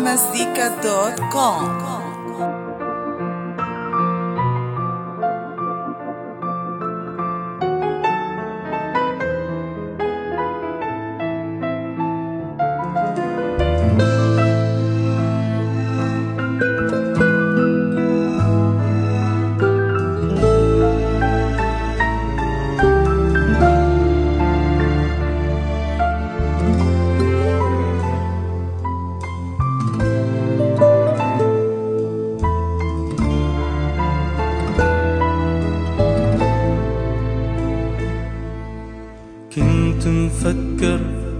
farmazika.com. كنت مفكر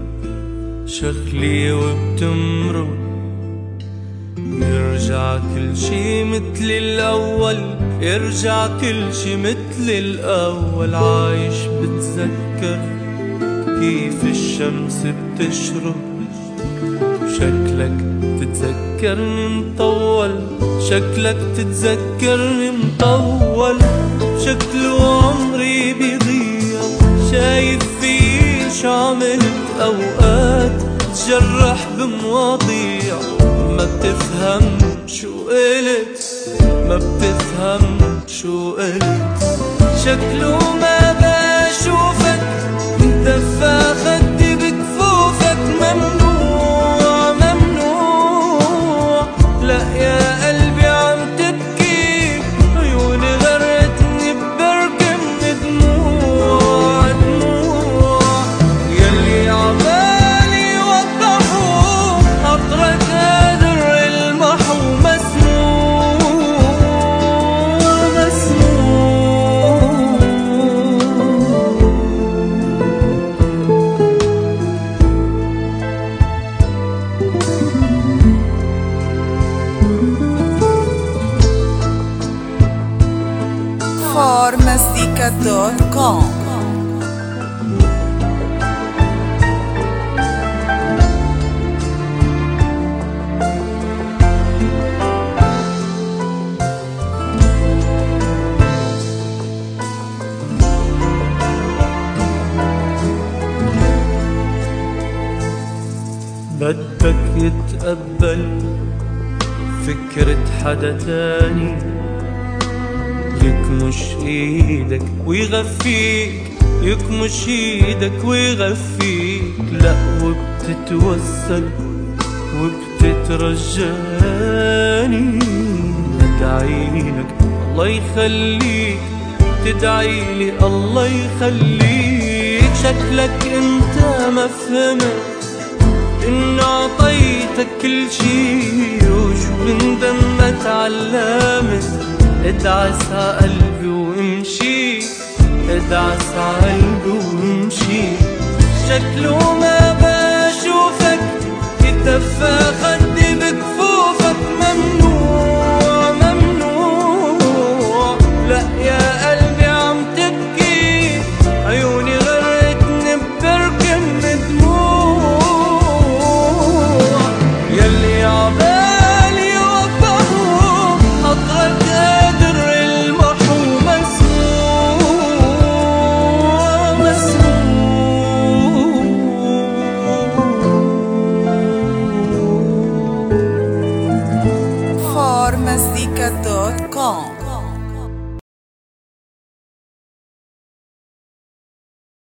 شغلي وبتمرق يرجع كل شي مثل الأول، يرجع كل شي مثل الأول. عايش بتذكر كيف الشمس بتشرق، شكلك تتذكرني مطول، شكلك تتذكرني مطول. شكله عمري بيضيع، شايف فيه شو عملت أوقات، تجرح بمواضيع ما بتفهم شو قلت، ما بتفهم شو قلت. شكله ما بشوفك مدفى خدي بكفوفك، ممنوع ممنوع. لا يا قلبي عم تبكي، عيوني غرتني ببركة من دموع دموع. يلي عمالي وضحوا خاطرك قادر المحو، مسموع مسموع. farmazika.com. بدك يتقبل فكرة حدا تاني، يكمش ايدك ويغفيك، يكمش ايدك ويغفيك. لا وبتتوسل وبتترجاني، ادعيلك الله يخليك، تدعيلي الله يخليك. شكلك انت ما فهمت إن عطيتك كل شي، وشو بندم ما تعلمت. ادعس ع قلبي وامشي، ادعس ع قلبي وامشي. شكله ما بشوفك يتدفى خدي بكفوفك، ممنوع ممنوع. لا يا قلبي عم تبكي، عيوني غرتني ببركة من دموع. يلي عبالي وفقوا خاطرك قادر المحو، مسموع مسموع. farmazika.com.